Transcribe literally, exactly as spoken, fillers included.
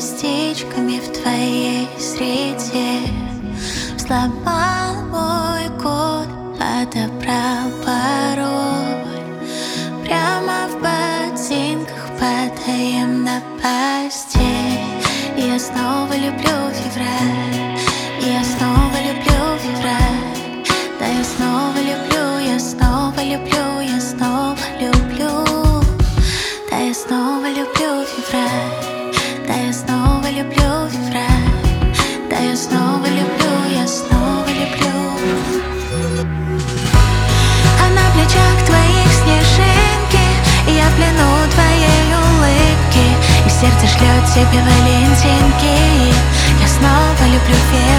частичками в твоей среде. Взломал мой код, отобрал пароль. Прямо в ботинках падаем на постель. И я снова люблю февраль, и я снова люблю февраль. Да, я снова люблю, я снова люблю, я снова люблю. Да, я снова люблю февраль, да, я снова люблю февраль. Да, я снова люблю, я снова люблю. А на плечах твоих снежинки, и я в плену твоей улыбки, и сердце шлет тебе валентинки. Я снова люблю февраль.